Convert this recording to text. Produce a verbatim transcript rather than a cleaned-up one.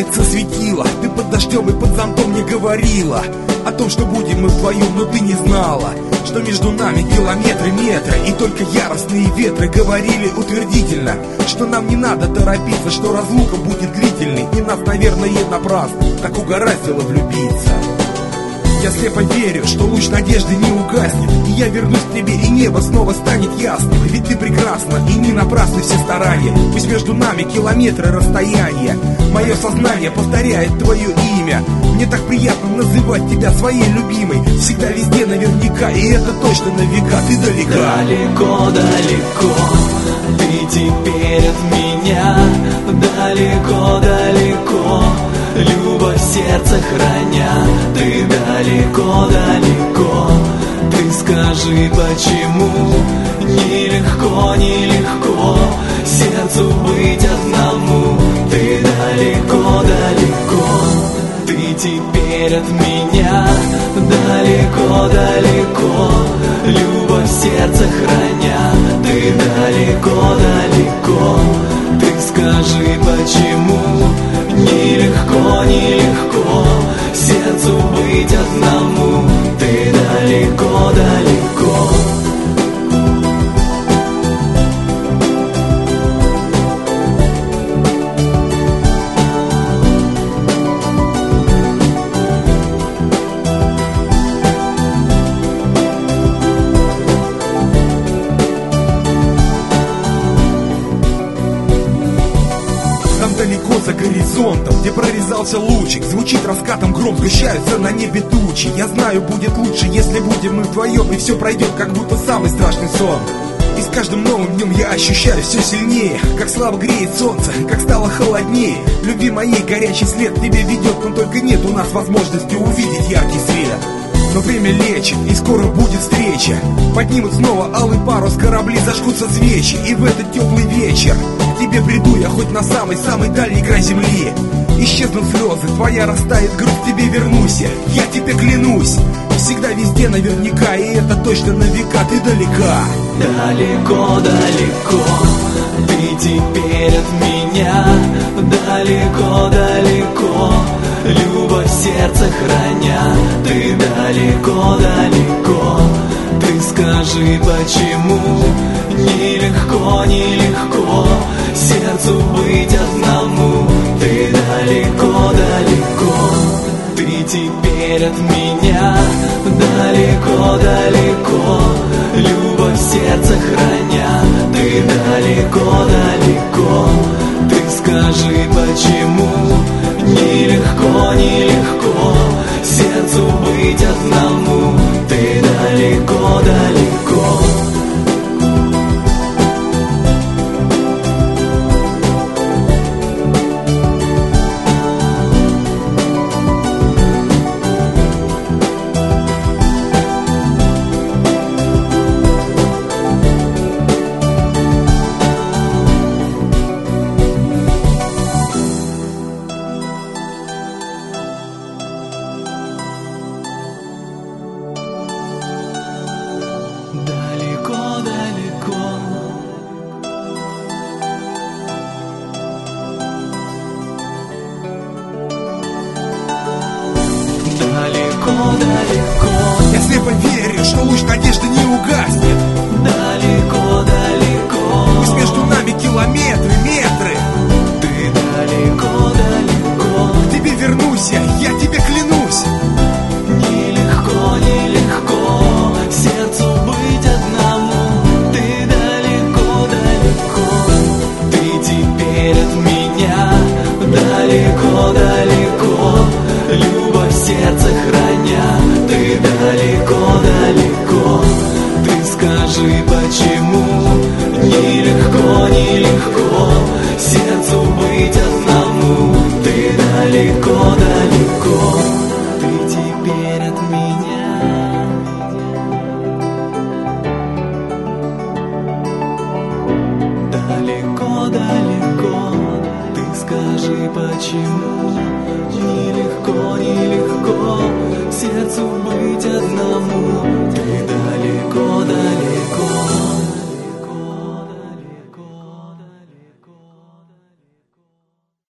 солнце светило, ты под дождем и под зонтом не говорила о том, что будем мы вдвоем, но ты не знала, что между нами километры, метры. И только яростные ветры говорили утвердительно, что нам не надо торопиться, что разлука будет длительной. И нас, наверное, напрасно так угораздило влюбиться. Я слепо верю, что луч надежды не угаснет, и я вернусь к тебе, и небо снова станет ясным. Ведь ты прекрасна, и не напрасны все старания. Пусть между нами километры расстояния, мое сознание повторяет твое имя. Мне так приятно называть тебя своей любимой. Всегда, везде, наверняка, и это точно на века. Ты далека. Далеко, далеко, ты теперь от меня. Далеко, далеко, любовь сердце храня. Ты далеко, далеко, ты скажи, почему нелегко, нелегко сердцу быть одному. Ты далеко, далеко, ты теперь от меня. Далеко, далеко, любовь сердце храня. Ты далеко, далеко, ты скажи, почему нелегко, нелегко сердцу быть одному. Ты далеко, далеко. Далеко за горизонтом, где прорезался лучик, звучит раскатом гром, сгущаются на небе тучи. Я знаю, будет лучше, если будем мы вдвоем, и все пройдет, как будто самый страшный сон. И с каждым новым днем я ощущаю все сильнее, как слабо греет солнце, как стало холоднее. Любви моей горячий след тебе ведет, но только нет у нас возможности увидеть яркий свет. Но время лечит, и скоро будет встреча. Поднимут снова алый парус, корабли, зажгутся свечи. И в этот теплый вечер к тебе приду я хоть на самый-самый дальний край земли. Исчезнут слезы, твоя растает грудь, к тебе вернусь я, я тебе клянусь. Всегда, везде, наверняка, и это точно на века. Ты далека. Далеко, далеко, ты теперь от меня. Далеко, далеко, любовь сердце храня. Ты далеко, далеко, ты скажи, почему нелегко, нелегко сердцу быть одному. Ты далеко, далеко, ты теперь от меня. Далеко, далеко, любовь сердце храня. Ты далеко, далеко, ты скажи, почему нелегко, нелегко сердцу быть одному. Ты далеко, далеко. Далеко, далеко, далеко, далеко. Я слепо верю, что луч надежды не угаснет. Далеко, далеко, пусть между нами километры, метры. ты далеко, далеко, К тебе вернусь я, я тебе клянусь. нелегко, нелегко сердцу быть одному. Ты далеко, далеко, ты теперь от меня. Далеко, далеко, любовь сердце храня. Ты далеко, далеко, ты скажи, почему нелегко, нелегко сердцу быть одному. Ты далеко, далеко, ты теперь от меня. Далеко, далеко, ты скажи, почему нелегко, нелегко сердцу быть одному.